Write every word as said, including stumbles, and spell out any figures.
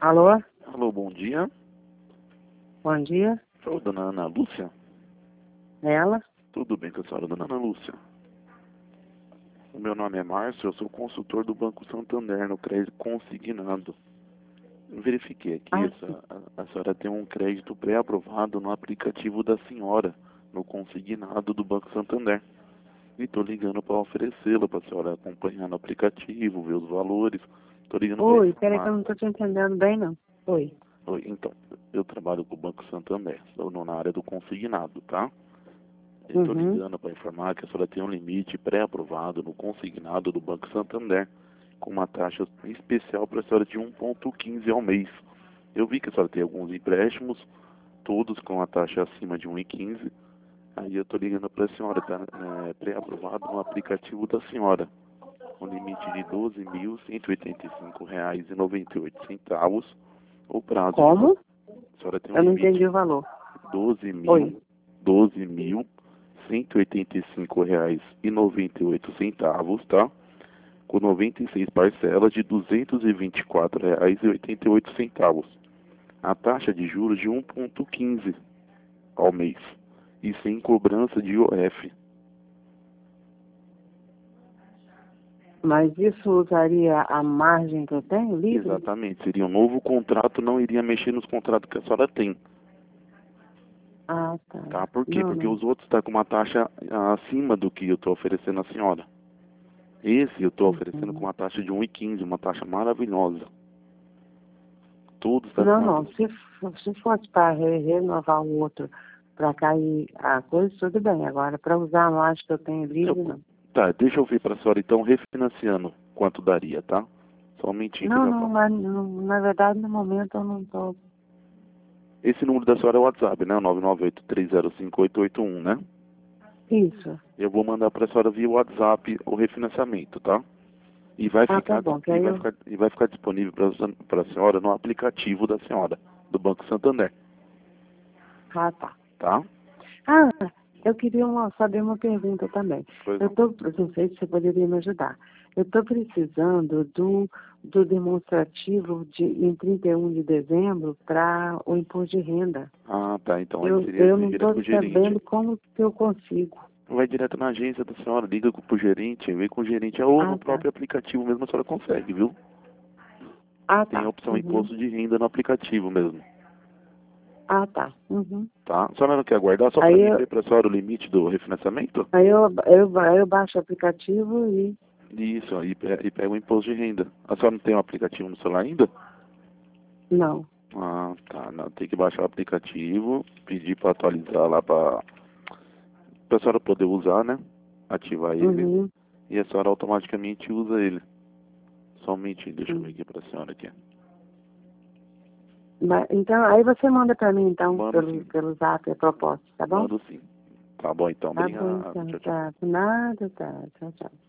Alô? Alô, bom dia. Bom dia. Sou a dona Ana Lúcia. Ela? Tudo bem com a senhora, dona Ana Lúcia? O meu nome é Márcio, eu sou consultor do Banco Santander no crédito consignado. Verifiquei aqui, Ah, essa, a, a senhora tem um crédito pré-aprovado no aplicativo da senhora, no consignado do Banco Santander. E estou ligando para oferecê-lo, para a senhora acompanhar no aplicativo, ver os valores. Estou ligando para Oi, peraí que eu informar. não estou te entendendo bem, não. Oi. Oi, então, eu trabalho com o Banco Santander, estou na área do consignado, tá? Estou Uhum. ligando para informar que a senhora tem um limite pré-aprovado no consignado do Banco Santander, com uma taxa especial para a senhora de um vírgula quinze ao mês. Eu vi que a senhora tem alguns empréstimos, todos com a taxa acima de um vírgula quinze. Aí eu estou ligando para a senhora, está é, pré-aprovado no aplicativo da senhora. Um limite de doze mil cento e oitenta e cinco reais e noventa e oito centavos. O prazo de... Como? A senhora tem um Eu não limite entendi o valor. doze mil, Oi. doze mil cento e oitenta e cinco reais e noventa e oito centavos, tá? Com noventa e seis parcelas de duzentos e vinte e quatro reais e oitenta e oito centavos. A taxa de juros de um vírgula quinze ao mês e sem cobrança de I O F. Mas isso usaria a margem que eu tenho livre? Exatamente, seria um novo contrato, não iria mexer nos contratos que a senhora tem, Ah, tá. tá? Por quê? Não, Porque não. os outros estão com uma taxa ah, acima do que eu estou oferecendo à senhora. Esse eu estou oferecendo com Uhum. uma taxa de um vírgula quinze, uma taxa maravilhosa. Todos estão Não, com uma... não. Se, f- se fosse para re- renovar o outro, para cair a coisa, tudo bem. Agora, para usar a margem que eu tenho livre, Eu... não. Tá, deixa eu ver para a senhora então, refinanciando quanto daria, tá? Só um momentinho que eu Não, já não, falo. mas não- na verdade, no momento eu não estou. Esse número da senhora é o WhatsApp, né? O nove nove oito três zero cinco oito oito um, né? Isso. Eu vou mandar para a senhora via WhatsApp o refinanciamento, tá? E vai Ah, tá ficar, bom. Que e aí vai eu. ficar, e vai ficar disponível para a senhora no aplicativo da senhora, do Banco Santander, Ah, tá. tá? Ah, eu queria uma, saber uma pergunta também. Pois Eu não. tô, eu não sei se você poderia me ajudar. Eu estou precisando do, do demonstrativo de, em trinta e um de dezembro para o imposto de renda. Ah, tá. Então aí Eu, seria eu vir não direto estou pro gerente. sabendo como que eu consigo. Vai direto na agência da senhora, liga pro gerente, vem com o gerente, ou no Ah, tá. próprio aplicativo mesmo a senhora consegue, viu? Ah, Tem a tá. opção Uhum. imposto de renda no aplicativo mesmo, Ah, tá. Uhum. tá? A senhora não quer aguardar só para Aí mim eu, ver para a senhora o limite do refinanciamento? aí eu, eu, aí eu baixo o aplicativo e... Isso, aí pe- e pega o imposto de renda. A senhora não tem o aplicativo no celular ainda? Não. Ah, tá. Não, tem que baixar o aplicativo, pedir para atualizar lá para a senhora poder usar, né? Ativar ele Uhum. e a senhora automaticamente usa ele. Só um momentinho, deixa eu ver Uhum. aqui para a senhora aqui. Mas, então, aí você manda para mim, então, Mando pelo, sim, pelo zap a proposta, tá bom? mando sim. Tá bom então, Tá bom, obrigado. então, Tchau, tchau. tá. Nada, tá. Tchau, tchau.